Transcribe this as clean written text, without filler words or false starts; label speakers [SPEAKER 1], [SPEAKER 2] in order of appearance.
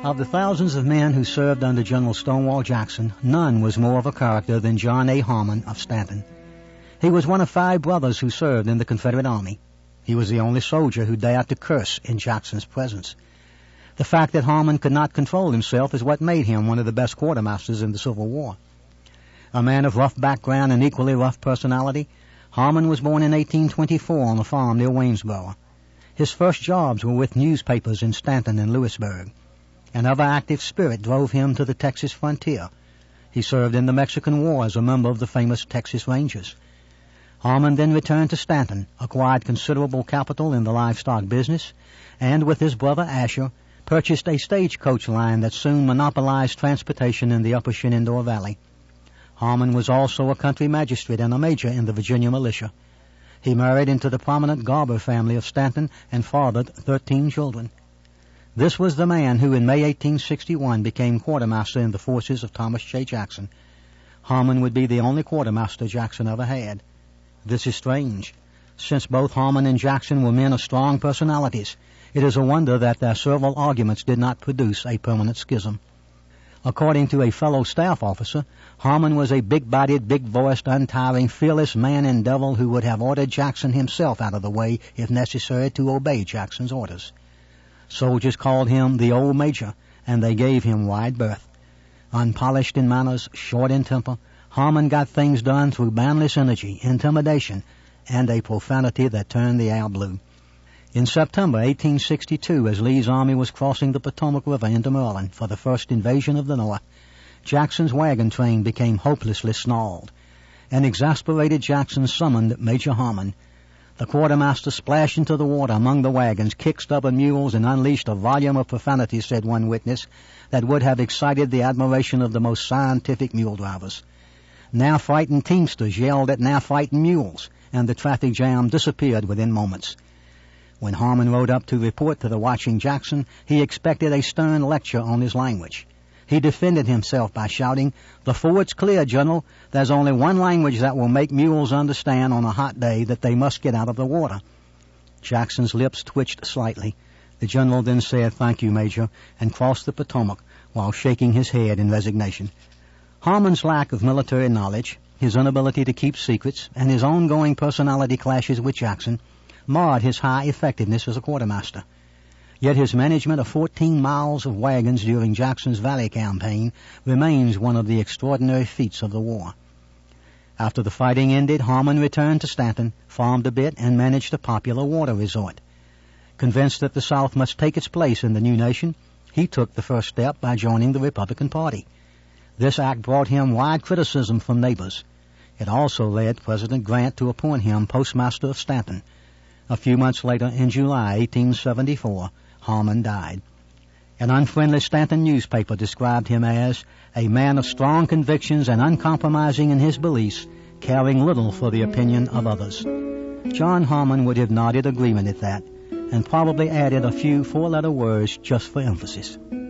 [SPEAKER 1] Of the thousands of men who served under General Stonewall Jackson, none was more of a character than John A. Harmon of Stanton. He was one of 5 brothers who served in the Confederate Army. He was the only soldier who dared to curse in Jackson's presence. The fact that Harmon could not control himself is what made him one of the best quartermasters in the Civil War. A man of rough background and equally rough personality, Harmon was born in 1824 on a farm near Waynesboro. His first jobs were with newspapers in Stanton and Lewisburg. An ever-active spirit drove him to the Texas frontier. He served in the Mexican War as a member of the famous Texas Rangers. Harmon then returned to Stanton, acquired considerable capital in the livestock business, and with his brother Asher, purchased a stagecoach line that soon monopolized transportation in the upper Shenandoah Valley. Harmon was also a country magistrate and a major in the Virginia militia. He married into the prominent Garber family of Stanton and fathered 13 children. This was the man who in May 1861 became quartermaster in the forces of Thomas J. Jackson. Harmon would be the only quartermaster Jackson ever had. This is strange. Since both Harmon and Jackson were men of strong personalities, it is a wonder that their several arguments did not produce a permanent schism. According to a fellow staff officer, Harmon was a big-bodied, big-voiced, untiring, fearless man and devil who would have ordered Jackson himself out of the way if necessary to obey Jackson's orders. Soldiers called him the Old Major, and they gave him wide berth. Unpolished in manners, short in temper, Harmon got things done through boundless energy, intimidation, and a profanity that turned the air blue. In September 1862, as Lee's army was crossing the Potomac River into Maryland for the first invasion of the North, Jackson's wagon train became hopelessly snarled. An exasperated Jackson summoned Major Harmon. The quartermaster splashed into the water among the wagons, kicked stubborn mules, and unleashed a volume of profanity, said one witness, that would have excited the admiration of the most scientific mule drivers. Now frightened teamsters yelled at now frightened mules, and the traffic jam disappeared within moments. When Harmon rode up to report to the watching Jackson, he expected a stern lecture on his language. He defended himself by shouting, "The ford's clear, General. There's only one language that will make mules understand on a hot day that they must get out of the water." Jackson's lips twitched slightly. The general then said, "Thank you, Major," and crossed the Potomac while shaking his head in resignation. Harmon's lack of military knowledge, his inability to keep secrets, and his ongoing personality clashes with Jackson marred his high effectiveness as a quartermaster. Yet his management of 14 miles of wagons during Jackson's Valley campaign remains one of the extraordinary feats of the war. After the fighting ended, Harmon returned to Stanton, farmed a bit, and managed a popular water resort. Convinced that the South must take its place in the new nation, he took the first step by joining the Republican Party. This act brought him wide criticism from neighbors. It also led President Grant to appoint him postmaster of Stanton. A few months later, in July 1874, Harmon died. An unfriendly Stanton newspaper described him as a man of strong convictions and uncompromising in his beliefs, caring little for the opinion of others. John Harmon would have nodded agreement at that, and probably added a few 4-letter words just for emphasis.